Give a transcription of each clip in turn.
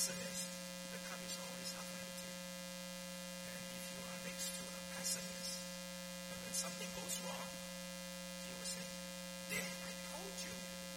pessimist, the cup is always half empty. And if you are next to a pessimist, and when something goes wrong, he will say, "There, I told you."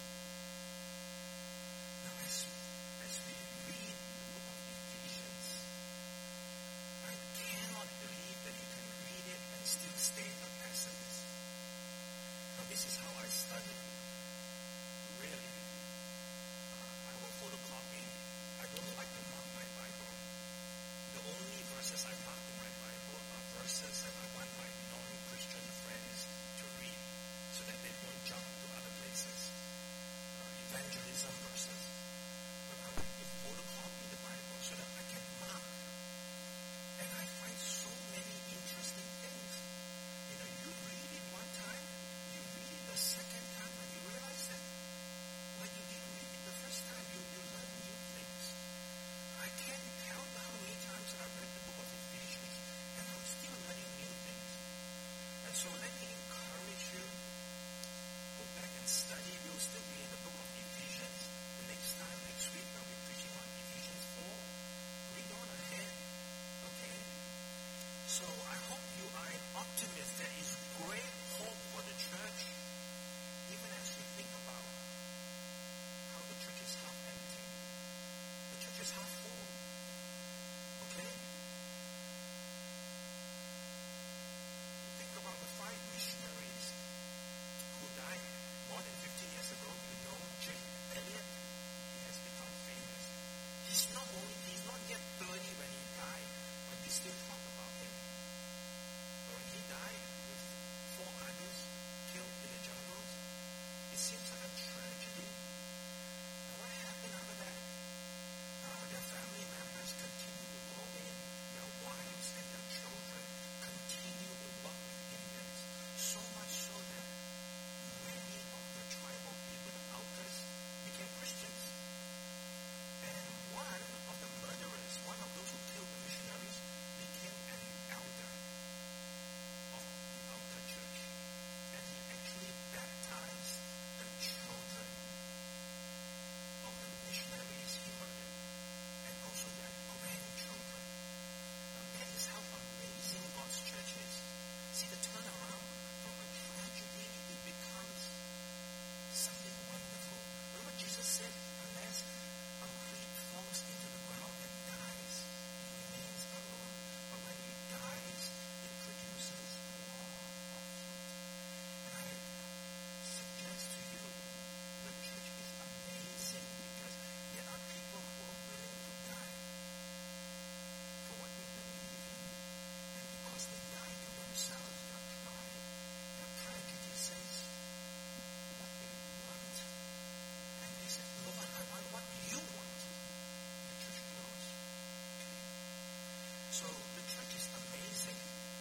Now, as we read the book of Ephesians, I cannot believe that you can read it and still stay a pessimist. Now, this is how I study. Really. I will photocopy. I don't like to mark my Bible. The only verses I mark in my Bible are verses that I want my non-Christian friends to read so that they don't jump to other places. Evangelism verses. But I like to photocopy the Bible so that I can mark. And I find so many interesting things. You read it one time, you read it the second time, and you realize that when you didn't read it the first time, you learn new things. I can't tell how many times I've read the book of Ephesians, and I'm still learning new things. And so let me encourage you, go back and study. We'll still be in the book of Ephesians. The next time, next week, I'll be preaching on Ephesians 4. Read on ahead, okay? So I hope you are an optimist. There is great hope for the church, even as you think about how the church is half empty. The church is half full. Okay? Think about the 5 missionaries who died more than 50 years ago. You know Jake Elliott? He has become famous. He's not yet 30 when he died, but we still talk about him. But when he died with 4 others killed in the jungles, it seems like a tragedy. And what happened after that? Their family members continue to go in, their wives and their children continue to work with Indians. So much so that many of the tribal people, the Aucas, became Christians. And one of the murderers, one of those who killed the missionaries, became an elder of the Auca church. And he actually baptized the children of the missionaries he murdered, and also their grandchildren. Now that is how amazing God's church is. See the turnaround from a tragedy, it becomes something wonderful. Remember Jesus said, unless a weed falls into the ground and dies, it remains alone. But when it dies, it produces a lot of fruit. And I suggest to you, the church is amazing because there are people who are willing to die for what they believe in. And because they die to themselves, their pride, their prejudice says what they want. And they say, Lord, I want what you want. The church grows. Okay. So the church is amazing.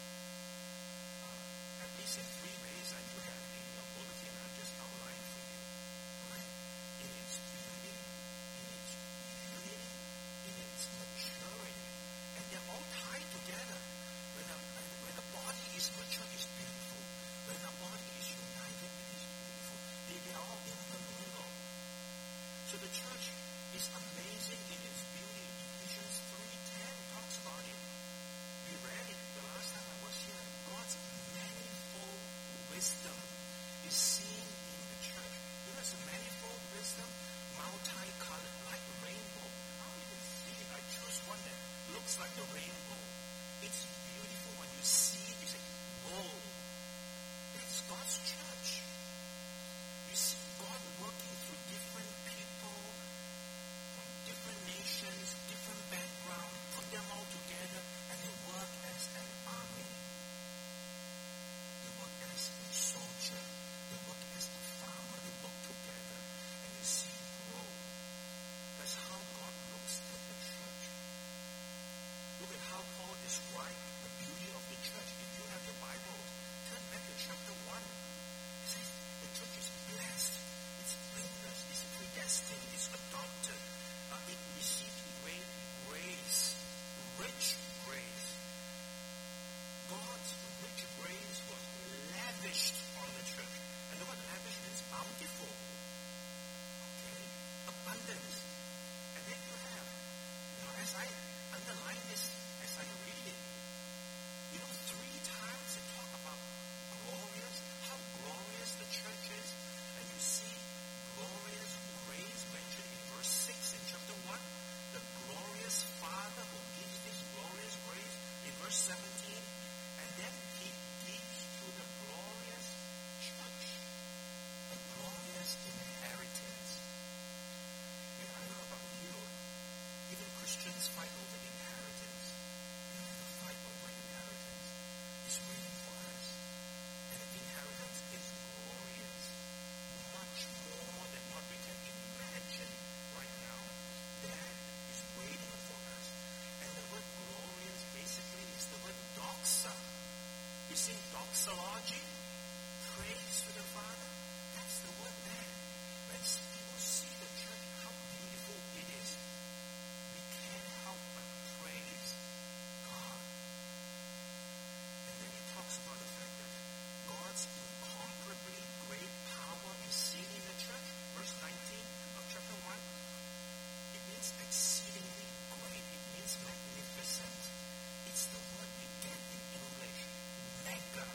At least in 3 ways I do have in your bulletin. I just outlined for you. Right? In its beauty, in its unity, in its maturity. And they're all tied together. When a body is mature, it's beautiful. When a body is united, it is beautiful. They are all intermingled. So the church is amazing in its beauty. Ephesians 3:10 talks about it. We read it the last time I was here. God's manifold wisdom is seen in the church. You know, it's a manifold wisdom, multicolored, like a rainbow. How you can see it? I choose one that looks like a rainbow. It's beautiful when you see it. You say, whoa, that's God's church. You see God working through different people from different nations, different backgrounds, put them all together, and they work as an army. They work as a soldier. They work as a farmer. They work together, and you see it grow. That's how God looks at the church. Look at how Paul described the beauty of the church. If you have your Bible, turn back to chapter 1. 17. And then he gives to the glorious church a glorious inheritance. I don't know about you. Even Christians fight over inheritance. You don't have to fight over inheritance. It's waiting for us. And the inheritance is glorious. Much more than what we can imagine right now. That is waiting for us. And the word glorious basically is the word doxa. You see, doxology, praise to the Father. That's the word there. When people see the church, how beautiful it is, we can't help but praise God. And then he talks about the fact that God's incomparably great power is seen in the church. Verse 19 of chapter 1. It means exceedingly great. It means magnificent. It's the word we get in English. Mega.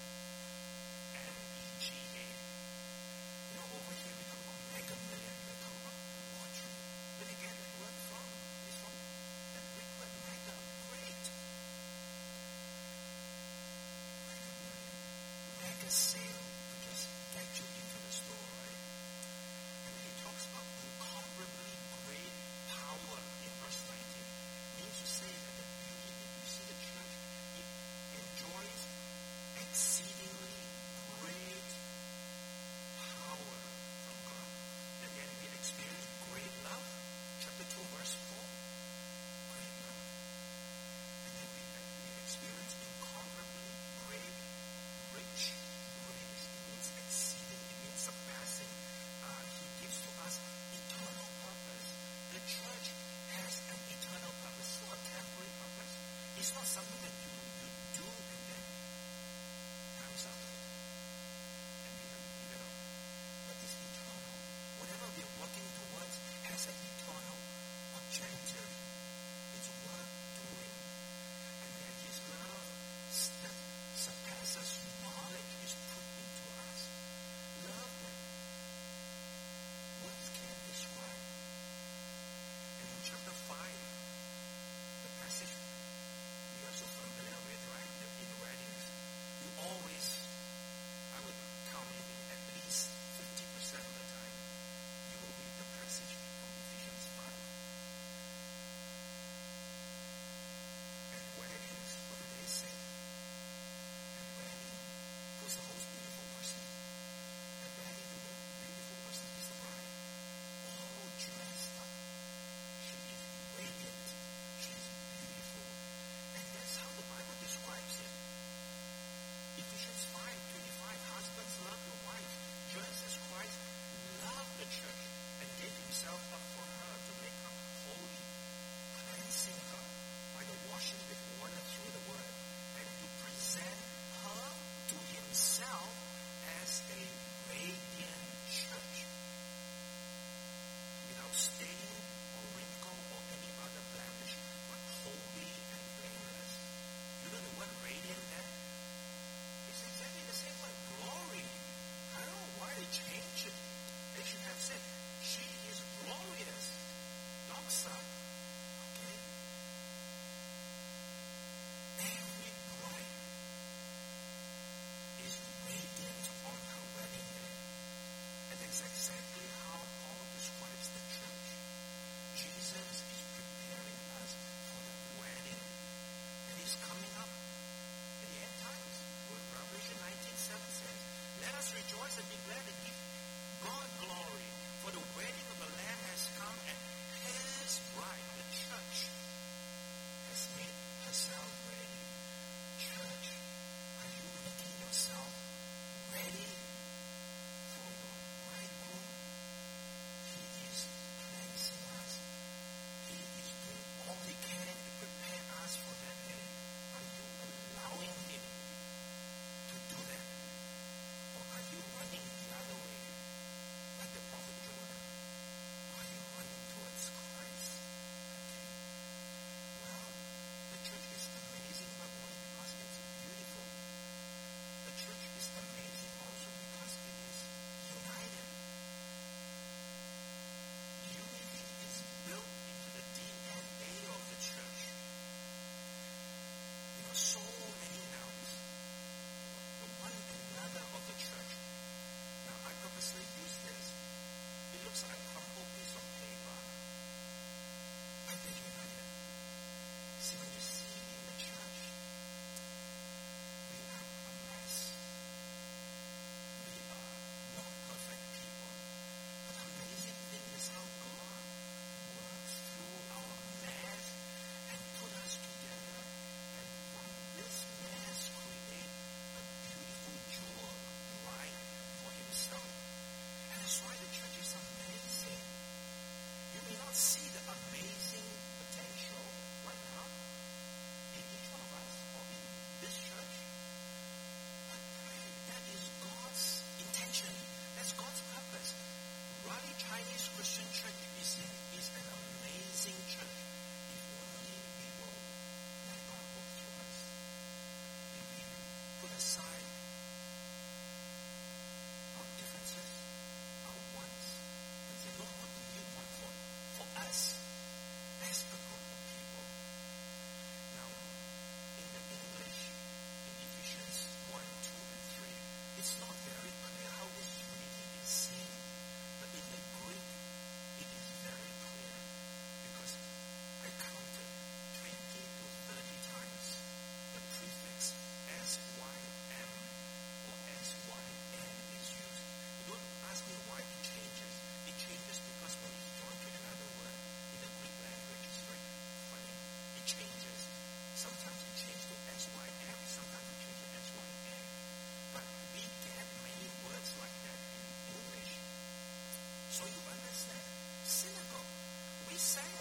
M-E-G-A. Over here we talk about mega million. We talk about lottery. Where they get that word from? It's from that big word, mega. Great. Mega million. Mega sale to just get you into the store, right? And then he talks about incomparably great power in verse 19. It means to say that the beauty that you see the church, it enjoys exceedingly great power from God. And then we experience great love. Chapter 2, verse 4. Great love. And then we experience incomparably great, rich grace. It means exceeding. It means surpassing. He gives to us eternal purpose. The church has an eternal purpose. It's not a temporary purpose. It's not something that you do and then time's up. And we have to give it up. But it's eternal. Whatever we are working towards has an eternal objective. It's worth doing. And then his love that surpasses knowledge is put into us. Love that words can't describe. And in chapter 5, the passage we also found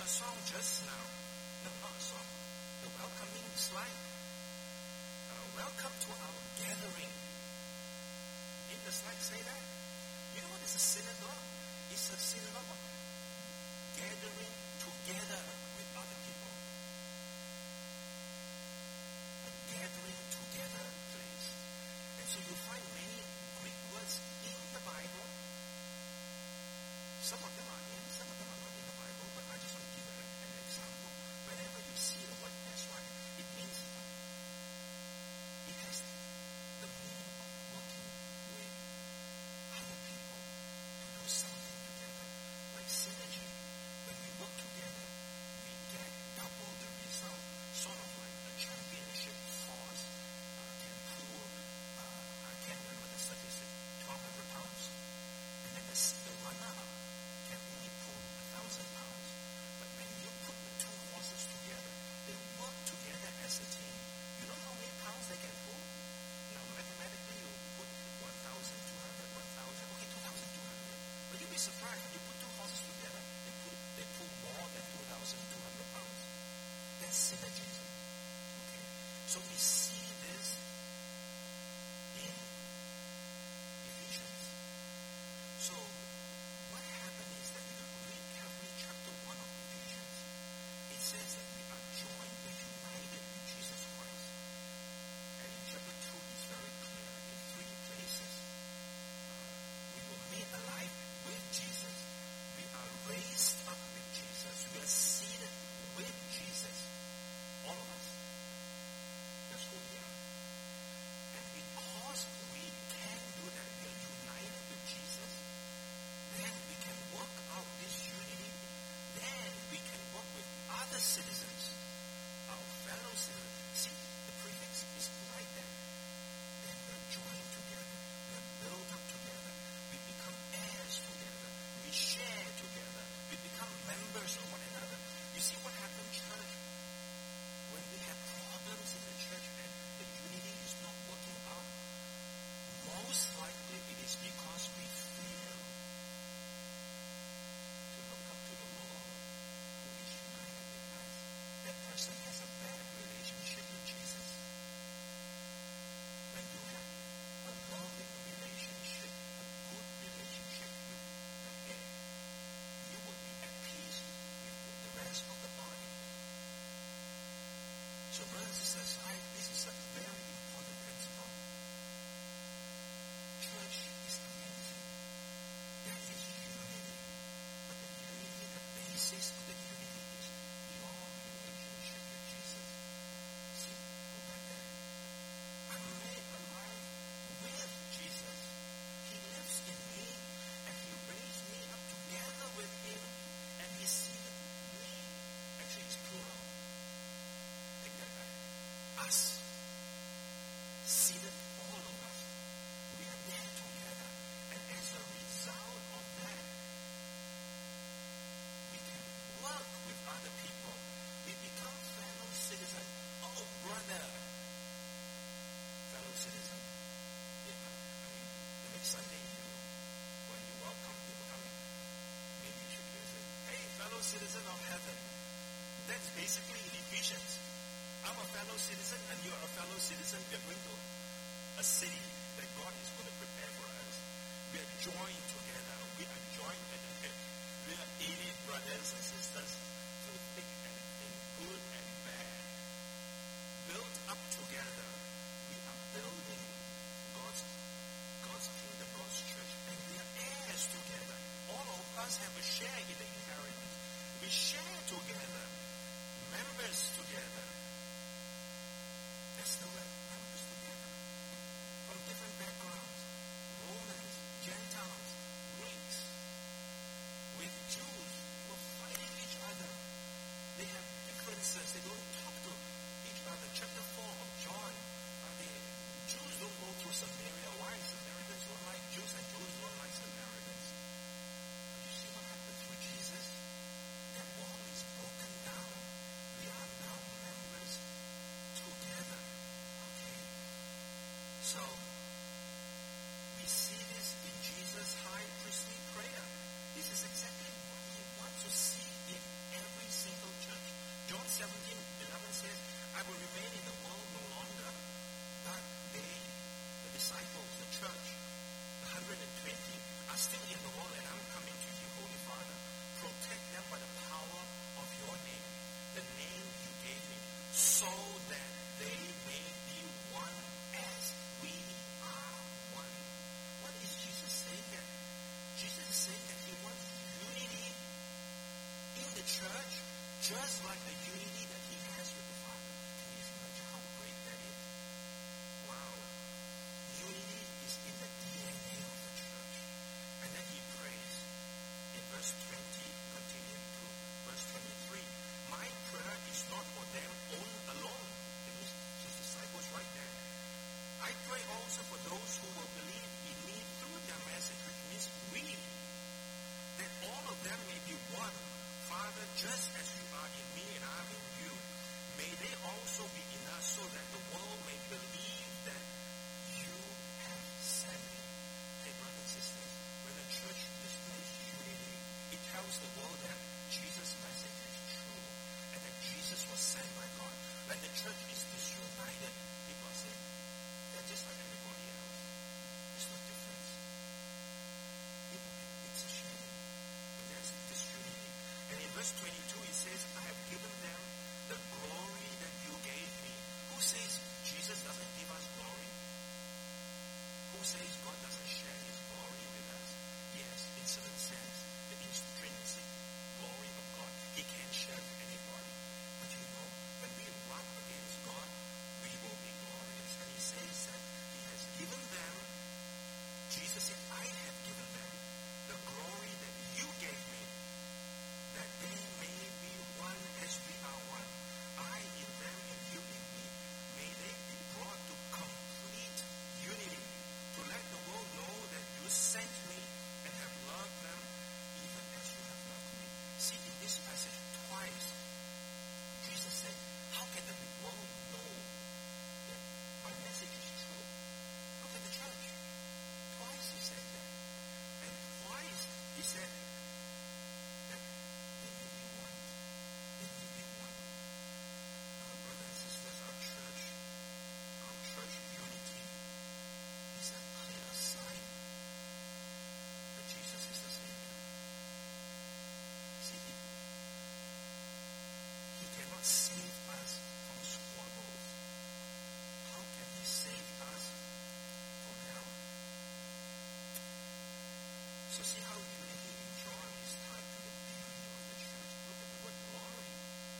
song just now. No, not a song. The welcoming slide. Welcome to our gathering. Didn't the slide say that? You know what is a synagogue? It's a synagogue of gathering together with other people. A gathering together place. And so you find many Greek words in the Bible. Some of them are in, some of them are not in the Bible, but I just want to give an example. Whenever you see the word Ezra, it means it has the meaning of working with other people to do something together. Like synergy. When we work together, we get double the result. Sort of like a championship horse can pull, I can't remember the statistic, 1,200 pounds. And then the runner-up can only pull 1,000 pounds. But when you put the two horses together, they work together as a team. You know how many pounds they can pull? Now, mathematically, you put 1,200, 1,000, okay, 2,200. But you'll be surprised, when you put two horses together, they pull more than 2,200 pounds. That's synergism. Okay? So we see this in Ephesians. So what happened is that if you read carefully chapter 1 of Ephesians, it says that we are joined, we're united with Jesus Christ. And in chapter 2, it's very clear in 3 places. We were made alive with Jesus. We are raised up with Jesus. We are seated with Jesus. All of us. That's who we are. And because we can do that, we are united with Jesus, then we can work out this unity. Then we can work with other citizens, our fellow citizens. See, the prefix is right there. Then we're joined together. We're built up together. We become heirs together. We share together. We become members of one another. You see what happened, church? When we have problems in the church and the unity is not working out, most likely it is because we fail to look up to the Lord who is united with us. That person has a bad relationship with Jesus. When you have a loving relationship, a good relationship with the head, you will be at peace with the rest of the body. So brothers and sisters, this is a very important principle. Church is amazing. There is unity. But the unity, the basis of the unity is your relationship with Jesus. See, go back there. I'm made alive with Jesus. He lives in me, and He raised me up together with Him, and He seated me. Actually, it's plural. Take that back. Us. Seated, all of us. We are there together. And as a result of that, we can work with other people. We become fellow citizens. Oh, brother. Fellow citizen. Yeah, the next Sunday, when you welcome people coming, maybe you should use it. Hey, fellow citizen of heaven. That's basically in Ephesians. I'm a fellow citizen and you are a fellow citizen. We are going to a city that God is going to prepare for us. We are joined together. We are joined at the hip. We are 80 brothers and sisters through thick and thin, good and bad. Built up together. We are building God's kingdom, God's church. And we are heirs together. All of us have a share in the inheritance. We share together. Members together. That's the word, members together. From different backgrounds. Romans, Gentiles, Greeks. With Jews who are fighting each other. They have differences. They don't talk to each other. Chapter 4 of John. Jews don't go through Samaria. Why? Samaritans don't like Jews and Jews don't like Samaritans. But you see what happened through Jesus? That wall 17:11 says, I will remain in the world no longer, but they, the disciples, the church, the 120, are still in the world, and I'm coming to you, Holy Father. Protect them by the power of your name, the name you gave me, so that they may be one as we are one. What is Jesus saying here? Jesus is saying that he wants unity in the church, just like the unity that he has with the Father. Can you imagine how great that is? Wow. Unity is in the DNA of the church. And then he prays in verse 20, continuing to verse 23. My prayer is not for them alone. That means his disciples right there. I pray also for those who will believe in me through their message, which means we, that all of them may be one. Father, just as you are in me and I am in you, may they also be in us, so that the world may believe that you have sent me. Hey, brothers and sisters, when the church displays unity, it tells the world that Jesus' message is true and that Jesus was sent by God. When the church is disunited, people are saying, they're just like everybody else. There's no difference. It's a shame when there's disunity. And in verse 22 it says, I have given them the glory that you gave me. Who says Jesus doesn't give us glory? Who says God doesn't share his glory with us? Yes, in certain sense, the intrinsic glory of God, he can't share with anybody. But you know, when we run against God, we will be glorious. And he says that he has given them, Jesus said, I have given them the glory that you gave me, that they may be one as we are one. I in them and you in me. May they be brought to complete unity, to let the world know that you sent me and have loved them even as you have loved me. See, in this passage, twice, Jesus said, how can the world know that my message is true? How can the church? Twice he said that. And twice he said that they may be one. They may be one. Brothers and sisters, our church unity is a clear sign that Jesus is the Savior. See, he cannot save us from squabbles. How can he save us from hell? So see how unity in John is tied to the beauty of the church. Look at the word glory.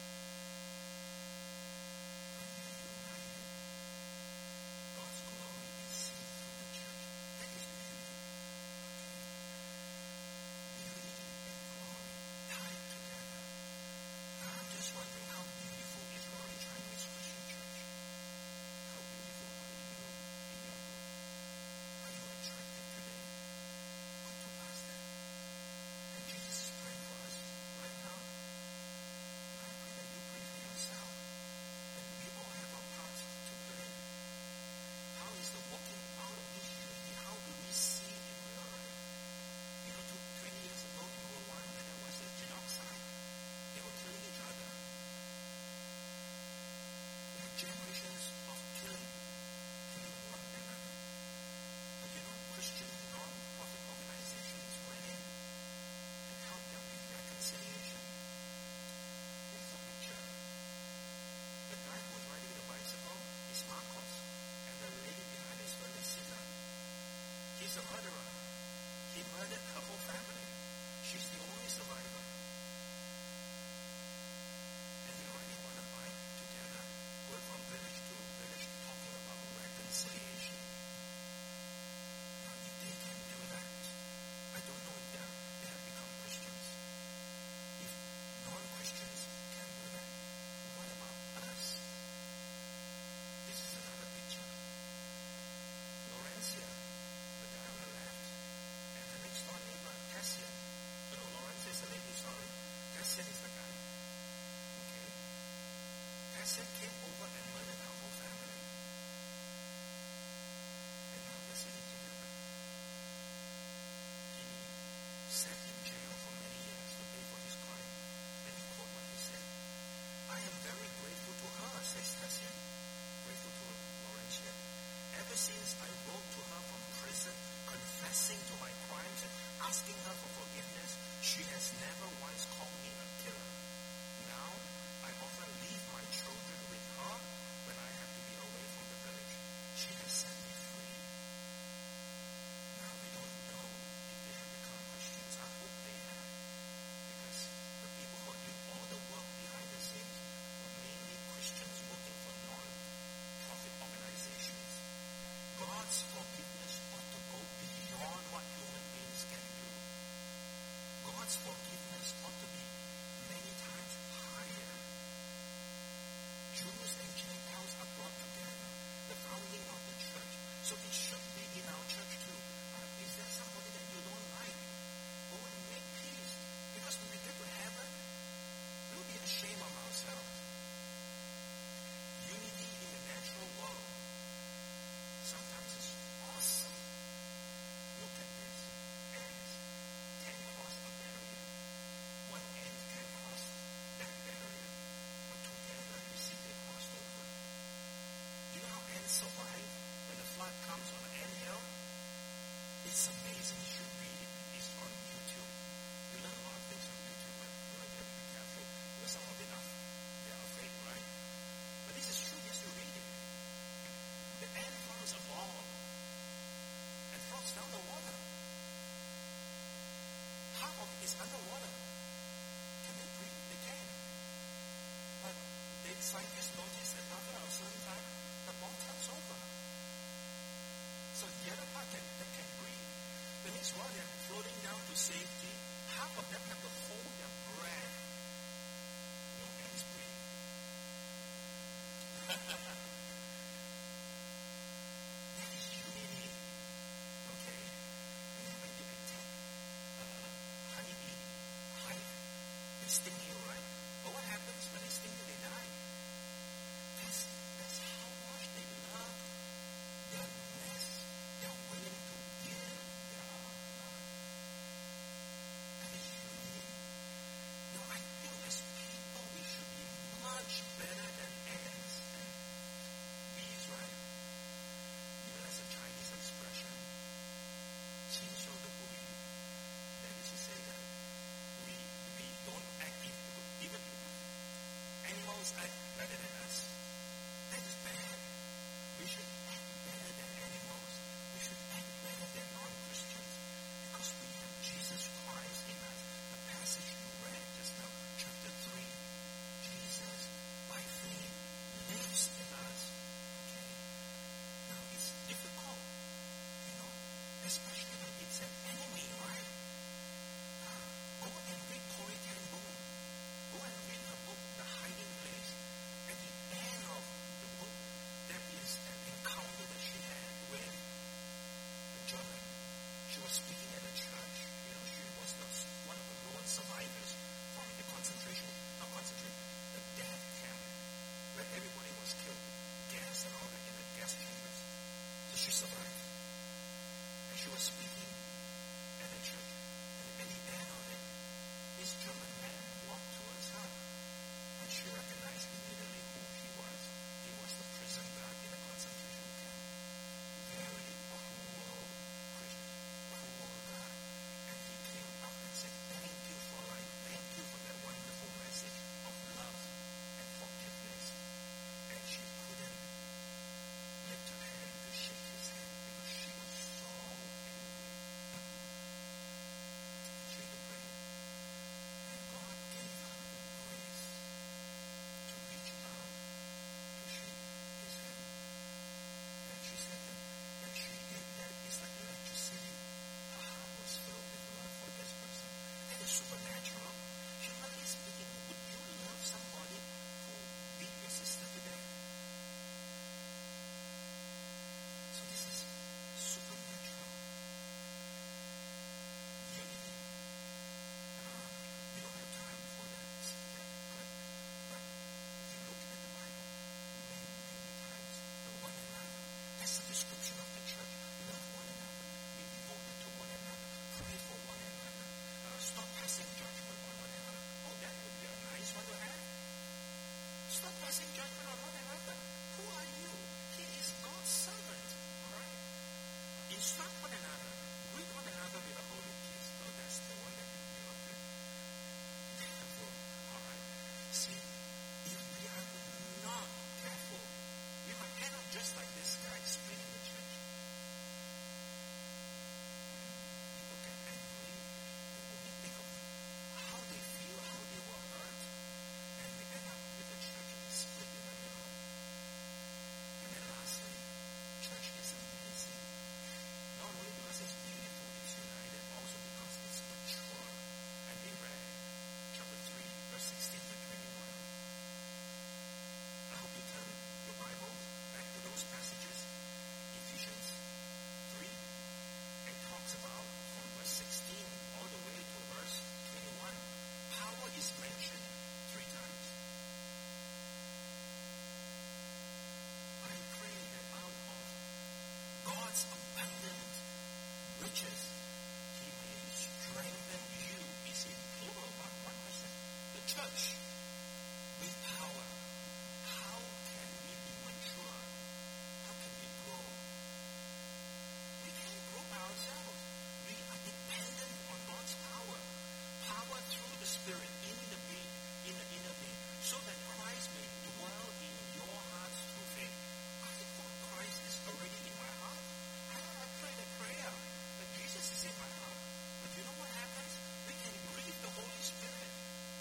When we are united, God's glory is seen through the church. That is beauty. Beauty and glory tied together. I'm just wondering how beautiful is Roaring Chinese Christian Church. How beautiful are you in your group? Are you attracted today? God told us that. And Jesus is praying for us right now. I pray that you pray for yourself. And we all have our parts to play. How is the walking out of this unity? How do we see it in real life? You know, 20 years ago in World War I, when there was a genocide, they were killing each other. There are generations of killing one another. But you know, Christian non-profit organizations went in and helped them with reconciliation. Here's a picture. The guy who was riding the bicycle is Marcos, and the lady behind is Valentina. He's a murderer. He murdered her whole family. She's the only survivor. And they're riding on a bike together, going from village to village, talking about reconciliation. Now, if they can do that, I don't know if they have become Christians. If non-Christians can do that, what about us? This is another picture. Laurencia, the guy on the left, and the next door neighbor, Cassian. No, Laurencia is the lady, sorry. Cassian is the guy. Okay. Cassian came over and murdered her whole family. And now they're sitting together. He sat in jail for many years to pay for his crime. Let me quote what he said. I am very since I wrote to her from prison, confessing to my crimes and asking her for forgiveness, she has never once called me a killer. Now, I often leave my children with her when I have to be away from the village. She has set me free. Now, we don't know if they have become Christians. I hope they have. Because the people who are doing all the work behind the scenes were mainly Christians working for non-profit organizations. God's forgiveness ought to go beyond what human beings can do. God's forgiveness ought to be many times higher. Jews and Gentiles are brought together. The founding of the church. So it should be in our church too. Is there somebody that you don't like? Go and make peace. Because when we get to heaven, we'll be ashamed of ourselves. Unity in the natural world sometimes is awesome. Look at this. Ants can cross a barrier. One ant can cross that barrier. But together, you see, they cross over. Do you know how ants survive when the flood comes on an anthill? It's amazing. You should read it. It's on YouTube. You learn a lot of things on YouTube, but you have to be careful. Because some of it they're afraid, right? But this is true. Yes, you read it. The ant forms a ball and floats down the water. Half of it is underwater. Can they breathe? They can. But the scientists noticed that after a certain time, the ball turns over. So the other part that can breathe. That means while they're floating down to safety, half of them have to hold their breath. No ants breathe. That is unity. Okay? And then when you attack honeybee hive, they sting you, right? But what happens when they sting you? They die. That's how much they love their nest. They're willing to give their life. That is unity. No, I think as people we should be much better than ants and bees, right? You know, that's a Chinese expression. 禽兽的不语. That is to say that we don't act even animals act better than us. That is bad. We should act better than animals. We should act better than non-Christians because we have Jesus Christ in us. The passage you read just now, chapter 3. Jesus, by faith, lives in us. Okay? Now, it's difficult, especially when it's an enemy, right? Go and read Corrie ten Boom. Go and read her book, The Hiding Place. At the end of the book, there is an encounter that she had with a German. She was speaking at a church. She was one of the lone survivors from the the death camp, where everybody was killed, gas and all that in the gas chambers. So she survived. And she was speaking at a church. And at the end of it, this German man walked towards her. And she recognized immediately who he was. He was the prison guard in the concentration camp. Very cruel Christian, cruel guy. And he came up and said, thank you for life. Thank you for that wonderful message of love and forgiveness. And she couldn't lift her hand to shake his hand because she was so angry. riches, He may strengthen you. Is in plural, one person. The church with power. How can we be mature? How can we grow? We can't grow by ourselves. We are dependent on God's power. Power through the Spirit in the inner being, so that Christ may dwell in your hearts through faith. I thought Christ is already in my heart. I pray the prayer that Jesus is in my heart. But you know what happens? We can grieve the Holy Spirit.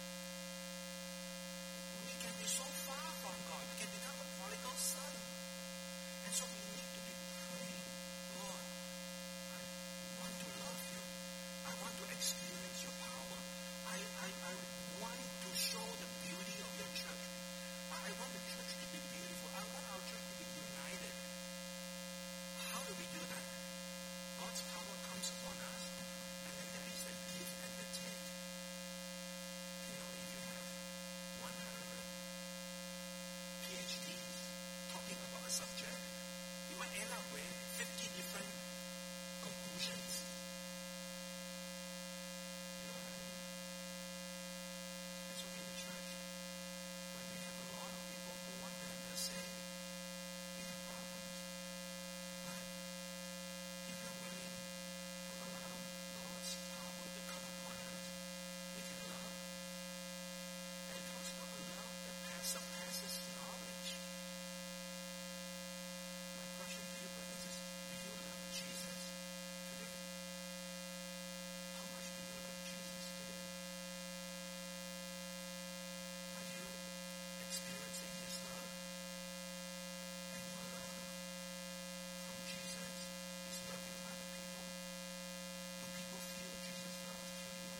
We can be so far from God. We can become a prodigal son. And so we need to be praying, Lord, I want to love you. I want to experience your power. I want to show the beauty of your church. I want the church to be beautiful. I want our church to be united. How do we do that? God's power comes upon us, and then there is a give and a take. You know, if you have 100 PhDs talking about a subject, you might end up with 50 different conclusions. You know what I mean? And so in the church, when we have a lot of people who want to have their say, we have problems. But if we're willing to allow God's power to come upon us, we can love. And it talks about a love that surpasses knowledge. My question to you, brothers, is do you love Jesus today? How much do you love Jesus today? Are you experiencing His love? And your love from Jesus is loving other people? Do people feel Jesus' love for you?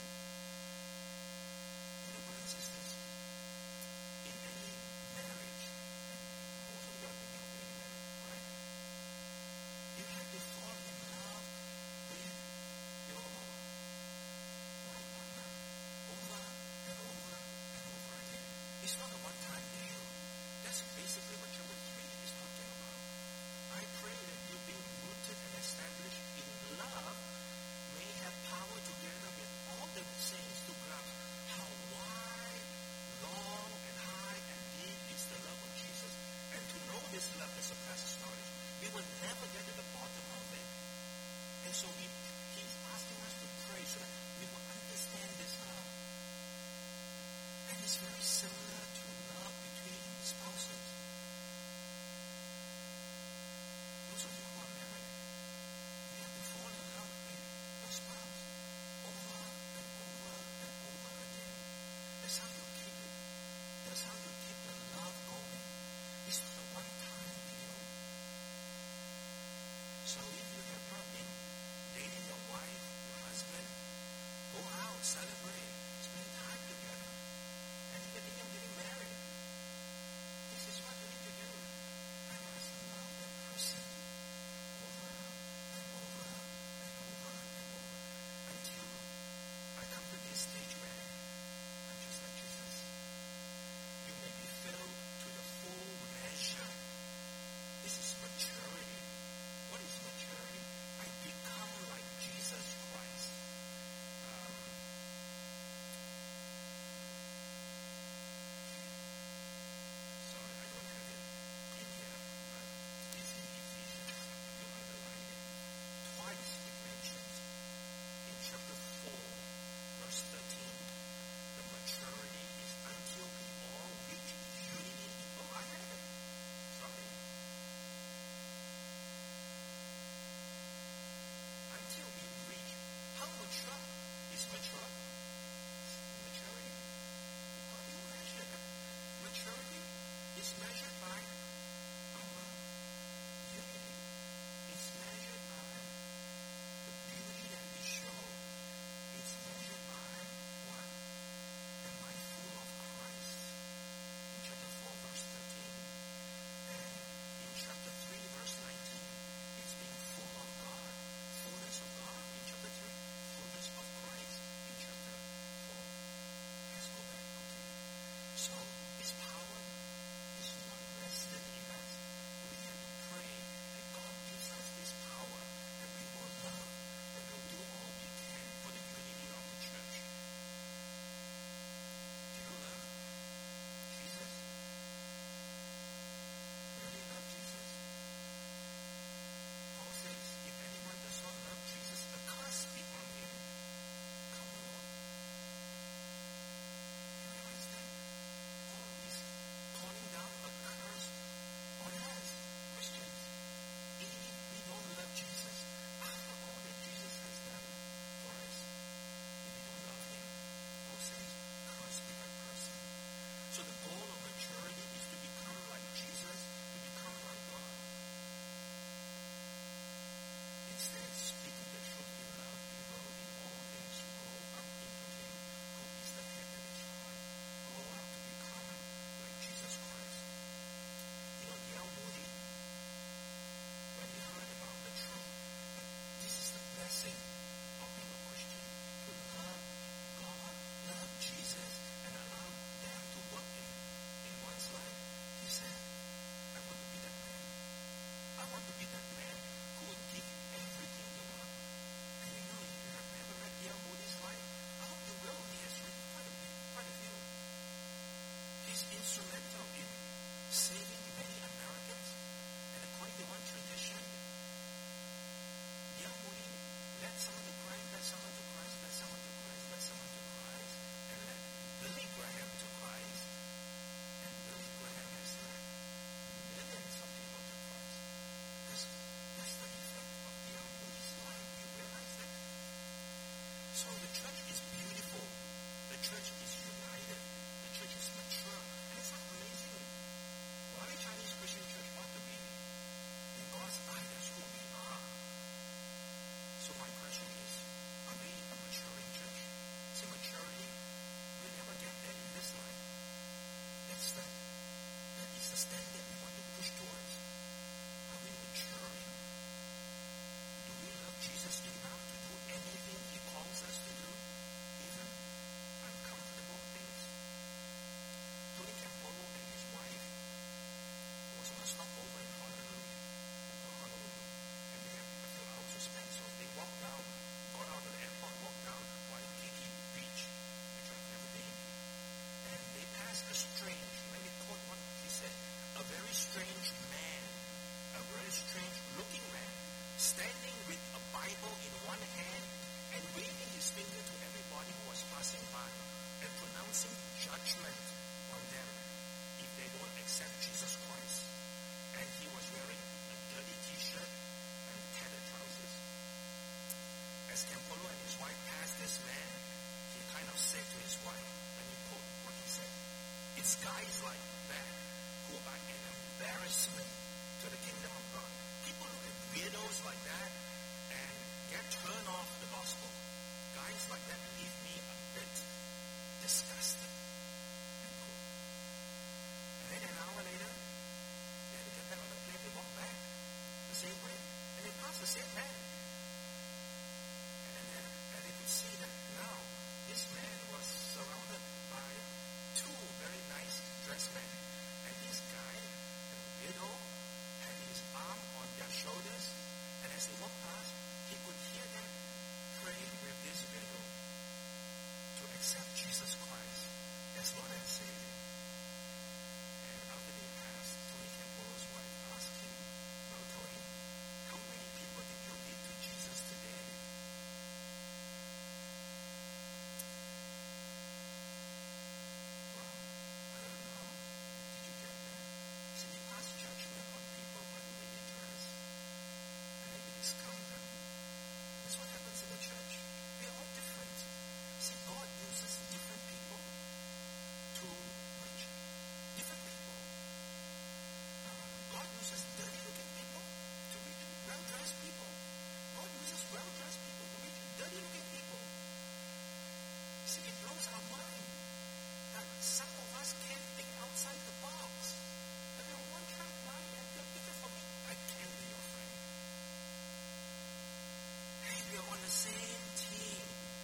You know, brothers and sisters, in any marriage, and most of you are thinking of getting married, right? You have to fall in love with your life partner over and over and over again. It's not a one-time deal. That's basically what chapter 3 is talking about. I pray that you, being rooted and established in love, may have power together with all the saints to grasp how wide, long, and high and deep is the love of Jesus, and to know this love that surpasses knowledge. We will never get to the bottom of it. And so He's asking us to pray so that we will understand this love. And it's very similar to love between spouses. Those of you who are married, you have to fall in love with your spouse over and over and over again. That's how you keep it. That's how you keep the love going. It's not a one-time deal. So if you have not been dating your wife, your husband, go out, celebrate, spend time together. And if you're getting standard we want to push towards? Are we maturing? Do we love Jesus enough to do anything he calls us to do? Even uncomfortable things? Tony Campolo and his wife was on a stopover in Honolulu, and they had a few hours to spend, so they walked down, got out of the airport, walked down Waikiki Beach, which I've never been, and they passed a strange, let me quote what he said, a very strange man, a very strange looking man, standing with a Bible in one hand and waving his finger to everybody who was passing by and pronouncing judgment on them if they don't accept Jesus Christ. And he was wearing a dirty t-shirt and tattered trousers. As Campolo and his wife passed this man, he kind of said to his wife, let me quote what he said, "It's guys like that who are an embarrassment to the kingdom of God. People look at weirdos like that and get turned off the gospel. Guys like that leave me a bit disgusted." And cool. And then an hour later, they had to get back on the plane. They walked back the same way, and they passed the same man. And they could see that now this man was surrounded by two very nice dressed men. And this guy, the widow, had his arm on their shoulders, and as they walked past, he could hear them praying with this widow to accept Jesus Christ as Lord and Savior. And after they passed, Tony Campolo's wife asked him, "Well, Tony, how many people did you lead to Jesus today?" Well, I don't know. Did you get that? See, we pass judgment on people by the way they dress, and then we discount them. That's what happens in the church. We are all different. See, God uses different people to reach different people. God uses dirty-looking people to reach well-dressed people. God uses well-dressed people to reach dirty-looking people. See, it blows our mind that some of us can't think outside the box. And we have one track mind, and you're bigger for me. I can't be your friend. Hey, we are on the same team.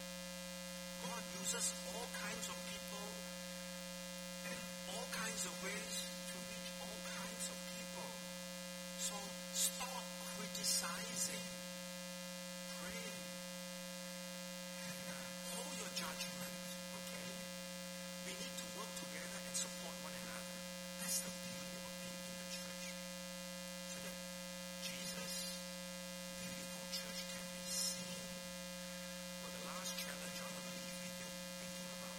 God uses all kinds of people and all kinds of ways to reach all kinds of people. So stop criticizing. Pray. And hold your judgment, okay? We need to work together and support one another. That's the beauty of being in the church. So that Jesus' beautiful church can be seen. For the last challenge, I want to leave with you thinking about,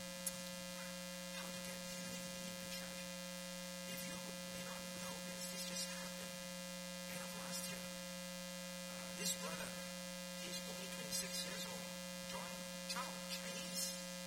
how to get unity in the church. If you may not know this just happened end of last year. This brother, he's only 26 years old, John Chow, Chinese,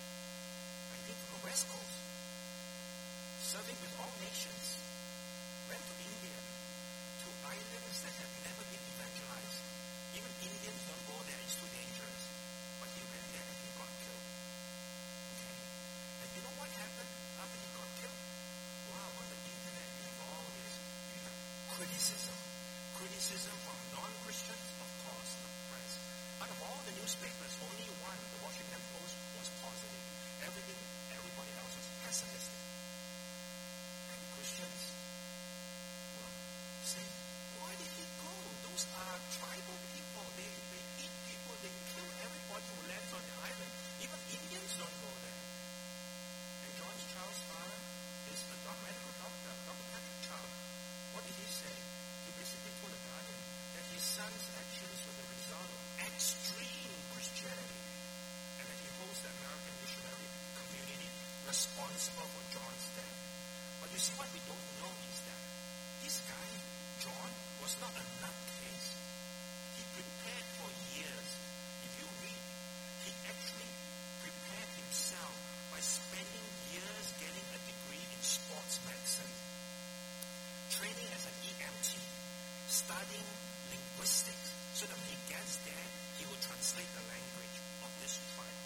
I think from the West Coast, serving with all nations, went to India, to islands that have never been evangelized. Even Indians don't go there, it's too dangerous. But he went there and he got killed. Okay? And you know what happened after he got killed? Wow, on the internet we have all this. We have criticism. Criticism from non-Christians, of course, the press. Out of all the newspapers, only one, the Washington Post, was positive. Everybody else was pessimistic. And Christians, well, say, why did he go? Those are tribal people. They eat people. They kill everybody who lands on the island. Even Indians don't go there. And John Chow's father is a medical doctor, Dr. Patrick Chow. What did he say? He basically told the Guardian that his son's actions were the result of extreme Christianity, and that he holds the American missionary community responsible for John's death. But you see, what we don't know is that this guy, John, was not a nutcase. He prepared for years. If you read, he actually prepared himself by spending years getting a degree in sports medicine, training as an EMT, studying linguistics, so that when he gets there, he will translate the language of this tribe.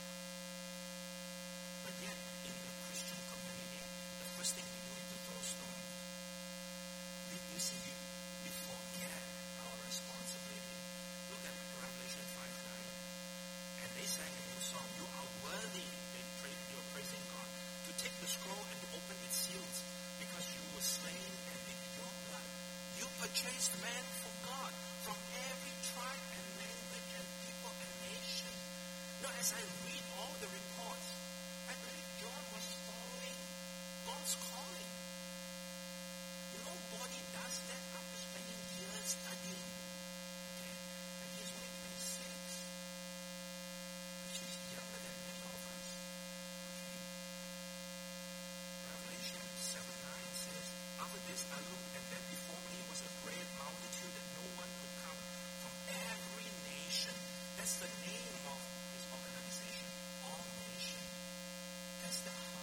But yet, in the Christian community, the first thing we do is to throw stones. purchased men for God from every tribe and language and people and nation. Now, as I read all the reports, I believe John was following God's calling. Nobody does that after spending years studying. Okay? And he's only 26, which is younger than many of us. Okay? Revelation 7:9 says, after this I looked, and then before me was a great multitude that no one could count, from every nation. That's the name of his organization, All Nation. That's the